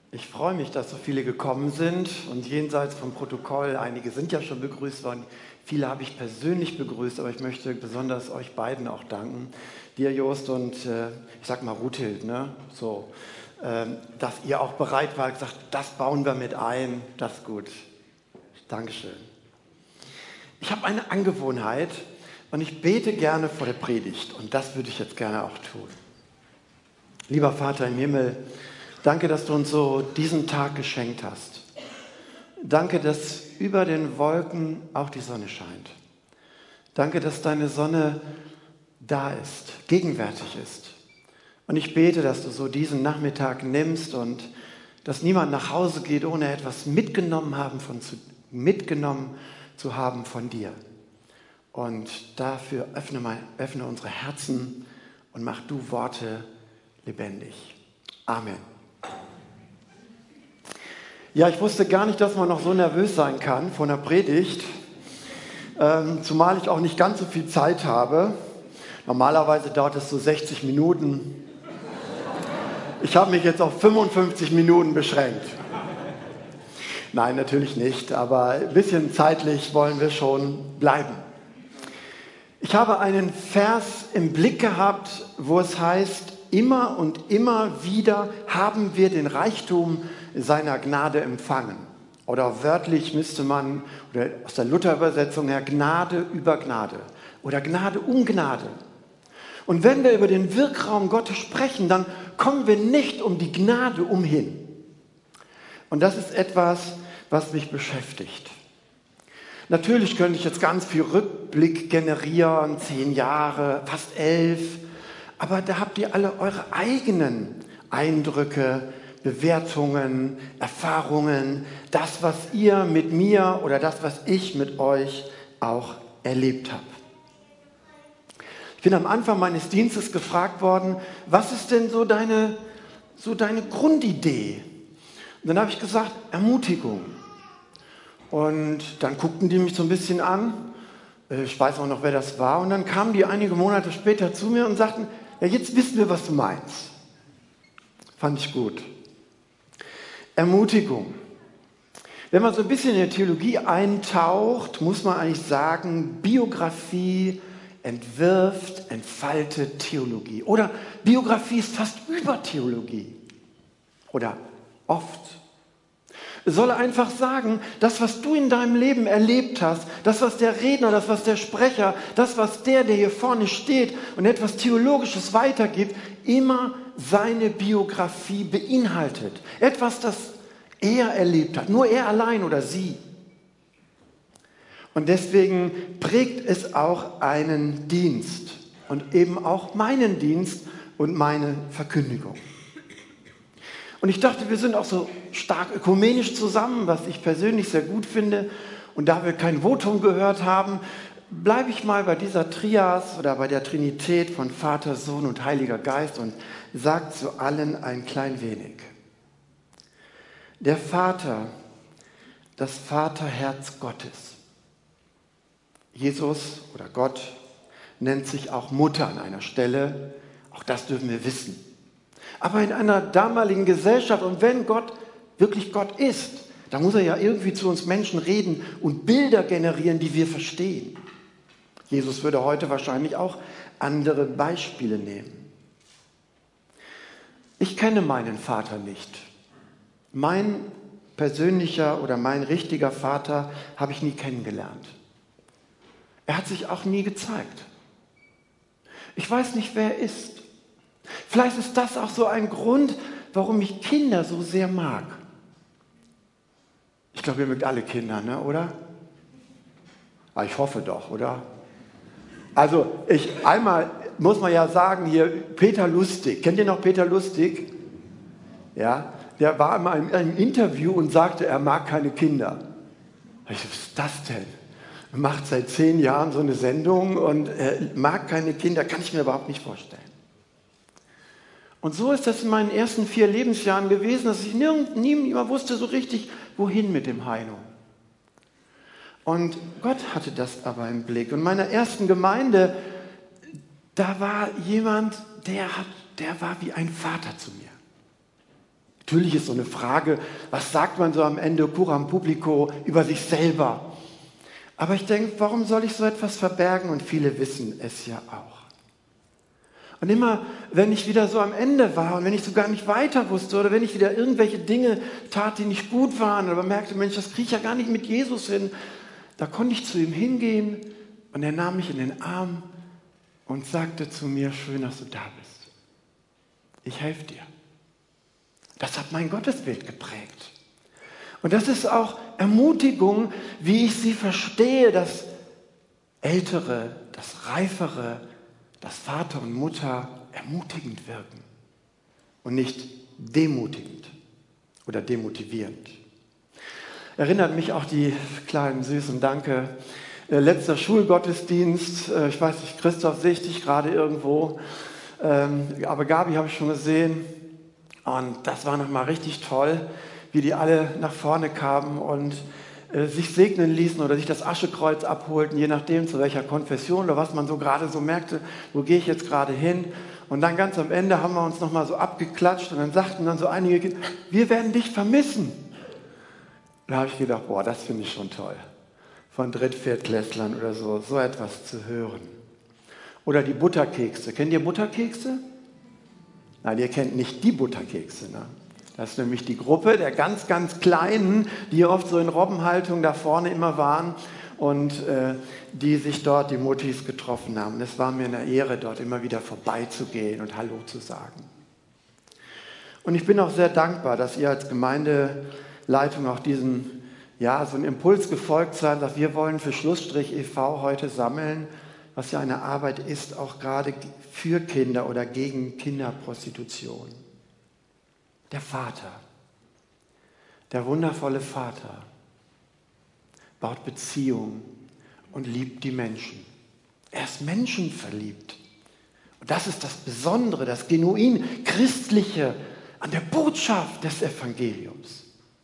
Ich freue mich, dass so viele gekommen sind und jenseits vom Protokoll, einige sind ja schon begrüßt worden, viele habe ich persönlich begrüßt, aber ich möchte besonders euch beiden auch danken, dir Jost und ich sag mal Ruthild, ne? So, dass ihr auch bereit wart, gesagt, das bauen wir mit ein, das ist gut. Dankeschön. Ich habe eine Angewohnheit und ich bete gerne vor der Predigt und das würde ich jetzt gerne auch tun. Lieber Vater im Himmel, danke, dass du uns so diesen Tag geschenkt hast. Danke, dass über den Wolken auch die Sonne scheint. Danke, dass deine Sonne da ist, gegenwärtig ist. Und ich bete, dass du so diesen Nachmittag nimmst und dass niemand nach Hause geht, ohne etwas mitgenommen zu haben von dir. Und dafür öffne unsere Herzen und mach du Worte lebendig. Amen. Ja, ich wusste gar nicht, dass man noch so nervös sein kann vor einer Predigt, zumal ich auch nicht ganz so viel Zeit habe. Normalerweise dauert es so 60 Minuten. Ich habe mich jetzt auf 55 Minuten beschränkt. Nein, natürlich nicht, aber ein bisschen zeitlich wollen wir schon bleiben. Ich habe einen Vers im Blick gehabt, wo es heißt, immer und immer wieder haben wir den Reichtum seiner Gnade empfangen. Oder wörtlich müsste man, oder aus der Luther-Übersetzung her, Gnade über Gnade oder Gnade um Gnade. Und wenn wir über den Wirkraum Gottes sprechen, dann kommen wir nicht um die Gnade umhin. Und das ist etwas, was mich beschäftigt. Natürlich könnte ich jetzt ganz viel Rückblick generieren, 10 Jahre, fast 11, aber da habt ihr alle eure eigenen Eindrücke, Bewertungen, Erfahrungen, das, was ihr mit mir oder das, was ich mit euch auch erlebt habe. Ich bin am Anfang meines Dienstes gefragt worden, was ist denn so deine Grundidee? Und dann habe ich gesagt, Ermutigung. Und dann guckten die mich so ein bisschen an, ich weiß auch noch, wer das war, und dann kamen die einige Monate später zu mir und sagten, ja, jetzt wissen wir, was du meinst. Fand ich gut. Ermutigung. Wenn man so ein bisschen in die Theologie eintaucht, muss man eigentlich sagen, Biografie entwirft, entfaltet Theologie. Oder Biografie ist fast über Theologie. Oder oft. Es soll einfach sagen, das, was du in deinem Leben erlebt hast, das, was der Redner, das, was der Sprecher, das, was der hier vorne steht und etwas Theologisches weitergibt, immer seine Biografie beinhaltet. Etwas, das er erlebt hat, nur er allein oder sie. Und deswegen prägt es auch einen Dienst und eben auch meinen Dienst und meine Verkündigung. Und ich dachte, wir sind auch so stark ökumenisch zusammen, was ich persönlich sehr gut finde. Und da wir kein Votum gehört haben, bleibe ich mal bei dieser Trias oder bei der Trinität von Vater, Sohn und Heiliger Geist und sage zu allen ein klein wenig. Der Vater, das Vaterherz Gottes. Jesus oder Gott nennt sich auch Mutter an einer Stelle. Auch das dürfen wir wissen. Aber in einer damaligen Gesellschaft, und wenn Gott wirklich Gott ist, dann muss er ja irgendwie zu uns Menschen reden und Bilder generieren, die wir verstehen. Jesus würde heute wahrscheinlich auch andere Beispiele nehmen. Ich kenne meinen Vater nicht. Mein persönlicher oder mein richtiger Vater habe ich nie kennengelernt. Er hat sich auch nie gezeigt. Ich weiß nicht, wer er ist. Vielleicht ist das auch so ein Grund, warum ich Kinder so sehr mag. Ich glaube, ihr mögt alle Kinder, ne, oder? Ich hoffe doch, oder? Also, einmal muss man ja sagen, hier Peter Lustig. Kennt ihr noch Peter Lustig? Ja, der war in einem Interview und sagte, er mag keine Kinder. Ich dachte, was ist das denn? Er macht seit 10 Jahren so eine Sendung und mag keine Kinder, kann ich mir überhaupt nicht vorstellen. Und so ist das in meinen ersten 4 Lebensjahren gewesen, dass ich niemand wusste so richtig, wohin mit dem Heino. Und Gott hatte das aber im Blick. Und in meiner ersten Gemeinde, da war jemand, der war wie ein Vater zu mir. Natürlich ist so eine Frage, was sagt man so am Ende, coram publico, über sich selber? Aber ich denke, warum soll ich so etwas verbergen? Und viele wissen es ja auch. Und immer, wenn ich wieder so am Ende war und wenn ich so gar nicht weiter wusste oder wenn ich wieder irgendwelche Dinge tat, die nicht gut waren, aber merkte, Mensch, das kriege ich ja gar nicht mit Jesus hin, da konnte ich zu ihm hingehen und er nahm mich in den Arm und sagte zu mir, schön, dass du da bist. Ich helfe dir. Das hat mein Gottesbild geprägt. Und das ist auch Ermutigung, wie ich sie verstehe, dass Ältere, das Reifere, dass Vater und Mutter ermutigend wirken und nicht demutigend oder demotivierend. Erinnert mich auch die kleinen süßen Danke. Letzter Schulgottesdienst, ich weiß nicht, Christoph, sehe ich dich gerade irgendwo, aber Gabi habe ich schon gesehen und das war nochmal richtig toll, wie die alle nach vorne kamen und sich segnen ließen oder sich das Aschekreuz abholten, je nachdem zu welcher Konfession oder was man so gerade so merkte, wo gehe ich jetzt gerade hin. Und dann ganz am Ende haben wir uns nochmal so abgeklatscht und dann sagten dann so einige Kinder, wir werden dich vermissen. Da habe ich gedacht, boah, das finde ich schon toll, von Dritt-, Viertklässlern oder so, so etwas zu hören. Oder die Butterkekse. Kennt ihr Butterkekse? Nein, ihr kennt nicht die Butterkekse, ne? Das ist nämlich die Gruppe der ganz, ganz Kleinen, die oft so in Robbenhaltung da vorne immer waren und die sich dort, die Muttis, getroffen haben. Es war mir eine Ehre, dort immer wieder vorbeizugehen und Hallo zu sagen. Und ich bin auch sehr dankbar, dass ihr als Gemeindeleitung auch diesen, ja, so einen Impuls gefolgt seid, dass wir wollen für Schlussstrich e.V. heute sammeln, was ja eine Arbeit ist, auch gerade für Kinder oder gegen Kinderprostitution. Der Vater, der wundervolle Vater, baut Beziehung und liebt die Menschen. Er ist menschenverliebt. Und das ist das Besondere, das genuin Christliche an der Botschaft des Evangeliums.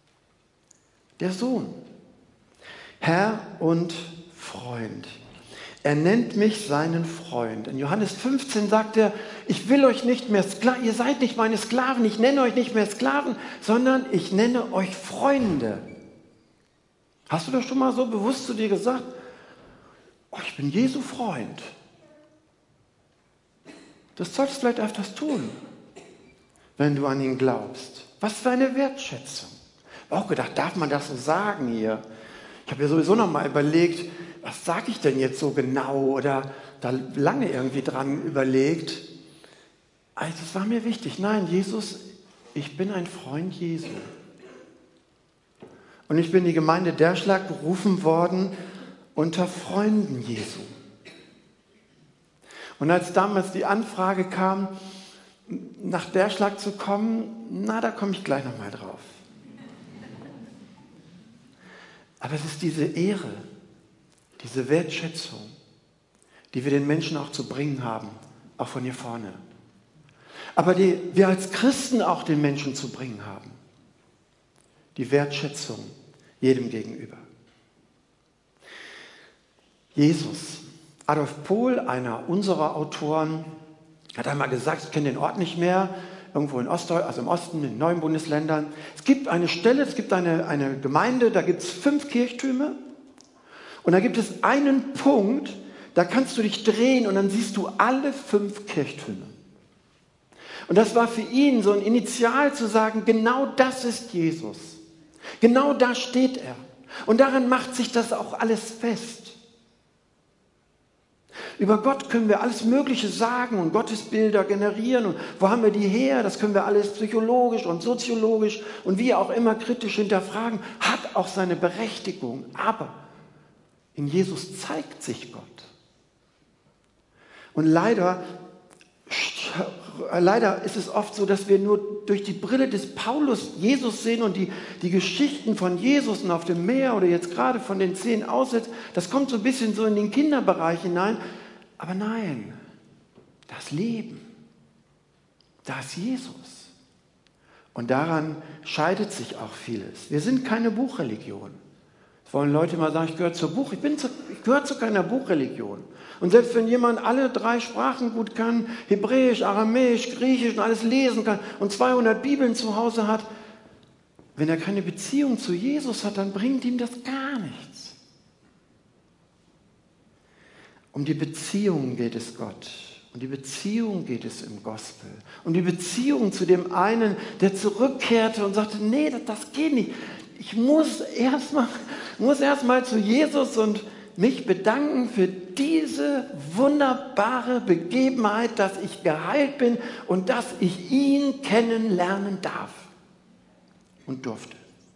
Der Sohn, Herr und Freund. Er nennt mich seinen Freund. In Johannes 15 sagt er, ich will euch nicht mehr Sklaven, ihr seid nicht meine Sklaven, ich nenne euch nicht mehr Sklaven, sondern ich nenne euch Freunde. Hast du das schon mal so bewusst zu dir gesagt? Oh, ich bin Jesu Freund. Das solltest du vielleicht öfters tun, wenn du an ihn glaubst. Was für eine Wertschätzung. Ich habe auch gedacht, darf man das so sagen hier? Ich habe ja sowieso noch mal überlegt, was sage ich denn jetzt so genau oder da lange irgendwie dran überlegt. Also das war mir wichtig. Nein, Jesus, ich bin ein Freund Jesu. Und ich bin in die Gemeinde Derschlag berufen worden unter Freunden Jesu. Und als damals die Anfrage kam, nach Derschlag zu kommen, na, da komme ich gleich nochmal drauf. Aber es ist diese Ehre, diese Wertschätzung, die wir den Menschen auch zu bringen haben, auch von hier vorne. Aber die wir als Christen auch den Menschen zu bringen haben. Die Wertschätzung jedem gegenüber. Jesus, Adolf Pohl, einer unserer Autoren, hat einmal gesagt, ich kenne den Ort nicht mehr, irgendwo in also im Osten, in den neuen Bundesländern. Es gibt eine Stelle, es gibt eine Gemeinde, da gibt es 5 Kirchtürme und da gibt es einen Punkt, da kannst du dich drehen und dann siehst du alle 5 Kirchtürme. Und das war für ihn so ein Initial zu sagen, genau das ist Jesus. Genau da steht er. Und daran macht sich das auch alles fest. Über Gott können wir alles Mögliche sagen und Gottesbilder generieren. Und wo haben wir die her? Das können wir alles psychologisch und soziologisch und wie auch immer kritisch hinterfragen. Hat auch seine Berechtigung. Aber in Jesus zeigt sich Gott. Und leider ist es oft so, dass wir nur durch die Brille des Paulus Jesus sehen und die Geschichten von Jesus und auf dem Meer oder jetzt gerade von den 10 Aussätzen, das kommt so ein bisschen so in den Kinderbereich hinein. Aber nein, das Leben, da ist Jesus. Und daran scheidet sich auch vieles. Wir sind keine Buchreligion. wollen Leute immer sagen, ich gehöre ich gehöre zu keiner Buchreligion. Und selbst wenn jemand alle 3 Sprachen gut kann, Hebräisch, Aramäisch, Griechisch und alles lesen kann und 200 Bibeln zu Hause hat, wenn er keine Beziehung zu Jesus hat, dann bringt ihm das gar nichts. Um die Beziehung geht es Gott. Um die Beziehung geht es im Gospel. Um die Beziehung zu dem einen, der zurückkehrte und sagte, nee, das geht nicht. Ich muss erst mal zu Jesus und mich bedanken für diese wunderbare Begebenheit, dass ich geheilt bin und dass ich ihn kennenlernen darf und durfte.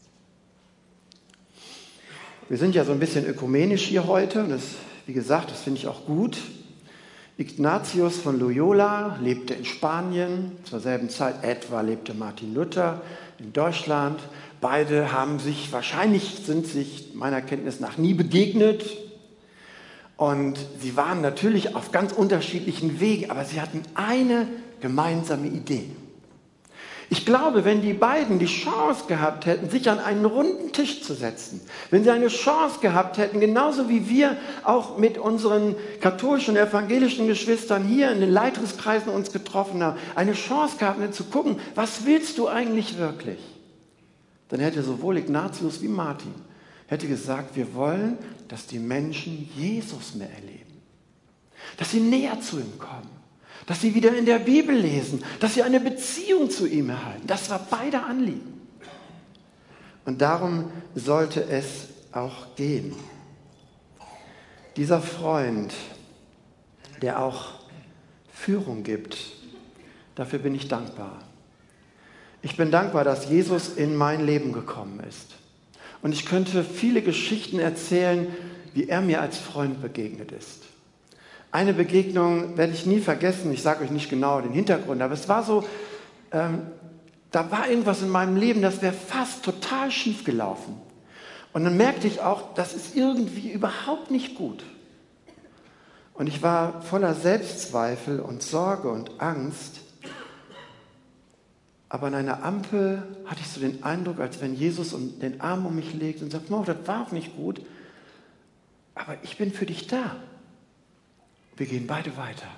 Wir sind ja so ein bisschen ökumenisch hier heute und wie gesagt, das finde ich auch gut. Ignatius von Loyola lebte in Spanien, zur selben Zeit etwa lebte Martin Luther in Deutschland. Beide sind sich meiner Kenntnis nach nie begegnet. Und sie waren natürlich auf ganz unterschiedlichen Wegen, aber sie hatten eine gemeinsame Idee. Ich glaube, wenn die beiden die Chance gehabt hätten, sich an einen runden Tisch zu setzen, wenn sie eine Chance gehabt hätten, genauso wie wir auch mit unseren katholischen und evangelischen Geschwistern hier in den Leitungskreisen uns getroffen haben, eine Chance gehabt hätten zu gucken, was willst du eigentlich wirklich? Dann hätte sowohl Ignatius wie Martin hätte gesagt, wir wollen, dass die Menschen Jesus mehr erleben, dass sie näher zu ihm kommen, dass sie wieder in der Bibel lesen, dass sie eine Beziehung zu ihm erhalten. Das war beide Anliegen. Und darum sollte es auch gehen. Dieser Freund, der auch Führung gibt, dafür bin ich dankbar. Ich bin dankbar, dass Jesus in mein Leben gekommen ist. Und ich könnte viele Geschichten erzählen, wie er mir als Freund begegnet ist. Eine Begegnung werde ich nie vergessen, ich sage euch nicht genau den Hintergrund, aber es war so, da war irgendwas in meinem Leben, das wäre fast total schief gelaufen. Und dann merkte ich auch, das ist irgendwie überhaupt nicht gut. Und ich war voller Selbstzweifel und Sorge und Angst. Aber an einer Ampel hatte ich so den Eindruck, als wenn Jesus den Arm um mich legt und sagt, das war auch nicht gut, aber ich bin für dich da. Wir gehen beide weiter.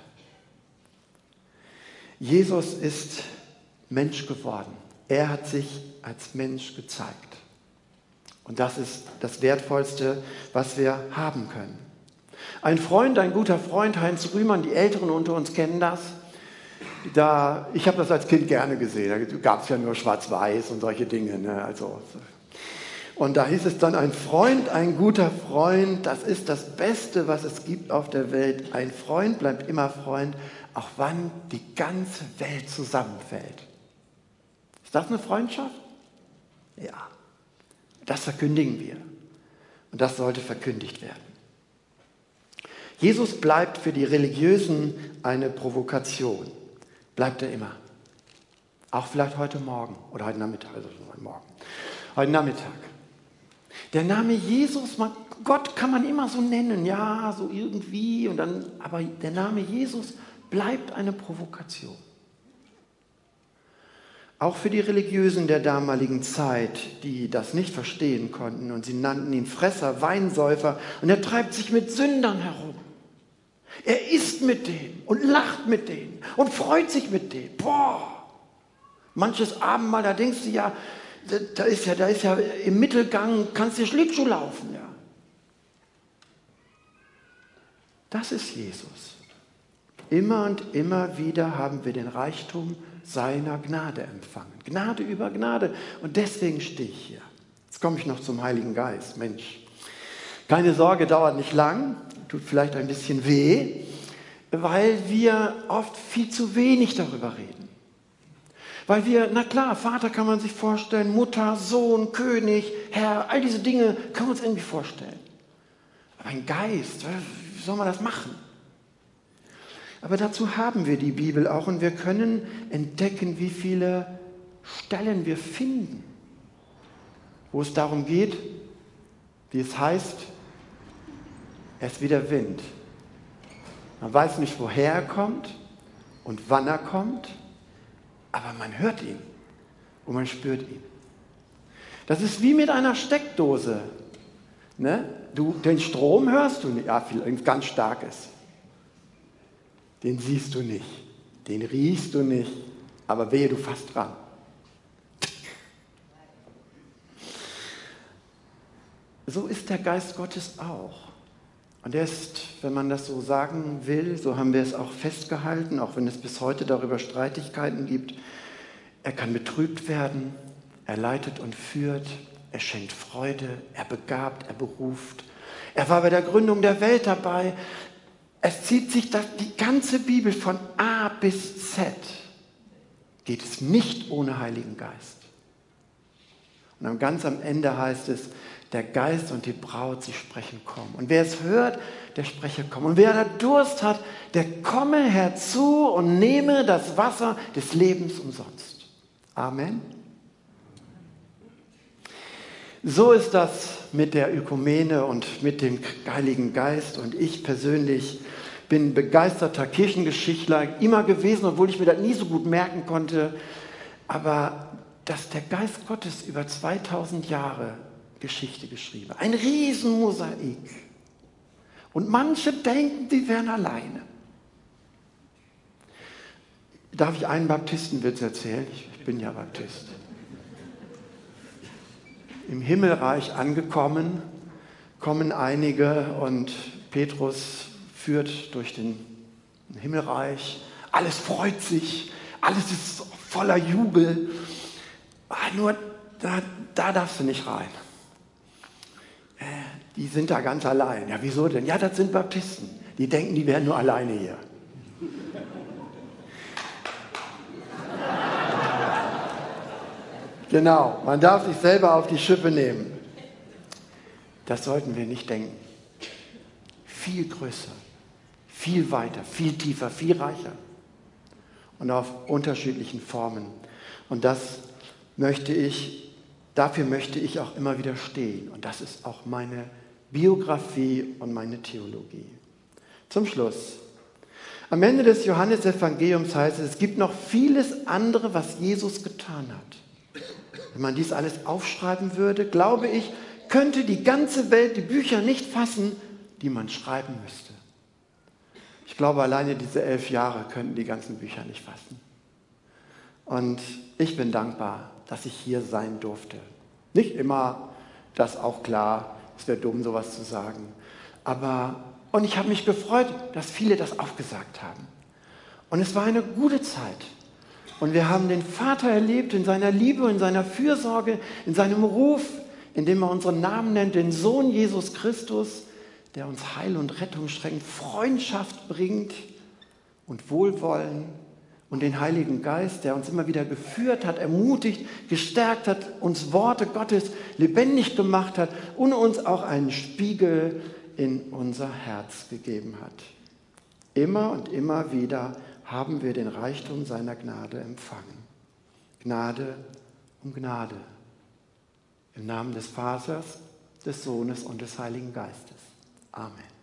Jesus ist Mensch geworden. Er hat sich als Mensch gezeigt. Und das ist das Wertvollste, was wir haben können. Ein guter Freund, Heinz Rühmann, die Älteren unter uns kennen das. Ich habe das als Kind gerne gesehen. Da gab es ja nur Schwarz-Weiß und solche Dinge. Ne? Und da hieß es dann, ein guter Freund, das ist das Beste, was es gibt auf der Welt. Ein Freund bleibt immer Freund, auch wann die ganze Welt zusammenfällt. Ist das eine Freundschaft? Ja. Das verkündigen wir. Und das sollte verkündigt werden. Jesus bleibt für die Religiösen eine Provokation. Bleibt er immer. Auch vielleicht heute Morgen oder heute Nachmittag. Heute Nachmittag. Der Name Jesus, Gott kann man immer so nennen, ja, so irgendwie, aber der Name Jesus bleibt eine Provokation. Auch für die Religiösen der damaligen Zeit, die das nicht verstehen konnten und sie nannten ihn Fresser, Weinsäufer und er treibt sich mit Sündern herum. Er isst mit denen und lacht mit denen und freut sich mit denen. Manches Abendmahl, da denkst du ja, da ist ja im Mittelgang, kannst du Schlittschuh laufen. Ja. Das ist Jesus. Immer und immer wieder haben wir den Reichtum seiner Gnade empfangen. Gnade über Gnade. Und deswegen stehe ich hier. Jetzt komme ich noch zum Heiligen Geist. Mensch, keine Sorge, dauert nicht lang, tut vielleicht ein bisschen weh, weil wir oft viel zu wenig darüber reden. Weil na klar, Vater kann man sich vorstellen, Mutter, Sohn, König, Herr, all diese Dinge können wir uns irgendwie vorstellen. Aber ein Geist, wie soll man das machen? Aber dazu haben wir die Bibel auch und wir können entdecken, wie viele Stellen wir finden, wo es darum geht, wie es heißt, er ist wie der Wind. Man weiß nicht, woher er kommt und wann er kommt, aber man hört ihn und man spürt ihn. Das ist wie mit einer Steckdose. Ne? Den Strom hörst du nicht, ja, vielleicht ganz starkes. Den siehst du nicht, den riechst du nicht, aber wehe, du fasst dran. So ist der Geist Gottes auch. Und er ist, wenn man das so sagen will, so haben wir es auch festgehalten, auch wenn es bis heute darüber Streitigkeiten gibt, er kann betrübt werden, er leitet und führt, er schenkt Freude, er begabt, er beruft. Er war bei der Gründung der Welt dabei. Es zieht sich die ganze Bibel von A bis Z. Geht es nicht ohne Heiligen Geist. Und ganz am Ende heißt es, der Geist und die Braut, sie sprechen, komm. Und wer es hört, der spreche, komm. Und wer da Durst hat, der komme herzu und nehme das Wasser des Lebens umsonst. Amen. So ist das mit der Ökumene und mit dem Heiligen Geist. Und ich persönlich bin begeisterter Kirchengeschichtler immer gewesen, obwohl ich mir das nie so gut merken konnte. Aber dass der Geist Gottes über 2000 Jahre Geschichte geschrieben hat, ein Riesenmosaik. Und manche denken, die wären alleine. Darf ich einen Baptistenwitz erzählen? Ich bin ja Baptist. Im Himmelreich angekommen, kommen einige und Petrus führt durch den Himmelreich. Alles freut sich, alles ist voller Jubel. Nur da darfst du nicht rein. Die sind da ganz allein. Ja, wieso denn? Ja, das sind Baptisten. Die denken, die wären nur alleine hier. Genau, man darf sich selber auf die Schippe nehmen. Das sollten wir nicht denken. Viel größer, viel weiter, viel tiefer, viel reicher. Und auf unterschiedlichen Formen. Und dafür möchte ich auch immer wieder stehen. Und das ist auch meine Biografie und meine Theologie. Zum Schluss. Am Ende des Johannesevangeliums heißt es, es gibt noch vieles andere, was Jesus getan hat. Wenn man dies alles aufschreiben würde, glaube ich, könnte die ganze Welt die Bücher nicht fassen, die man schreiben müsste. Ich glaube, alleine diese 11 Jahre könnten die ganzen Bücher nicht fassen. Und ich bin dankbar, dass ich hier sein durfte. Nicht immer, das auch klar, es wäre dumm, sowas zu sagen. Und ich habe mich gefreut, dass viele das auch gesagt haben. Und es war eine gute Zeit. Und wir haben den Vater erlebt in seiner Liebe, in seiner Fürsorge, in seinem Ruf, indem er unseren Namen nennt, den Sohn Jesus Christus, der uns Heil und Rettung schenkt, Freundschaft bringt und Wohlwollen und den Heiligen Geist, der uns immer wieder geführt hat, ermutigt, gestärkt hat, uns Worte Gottes lebendig gemacht hat und uns auch einen Spiegel in unser Herz gegeben hat. Immer und immer wieder haben wir den Reichtum seiner Gnade empfangen. Gnade um Gnade. Im Namen des Vaters, des Sohnes und des Heiligen Geistes. Amen.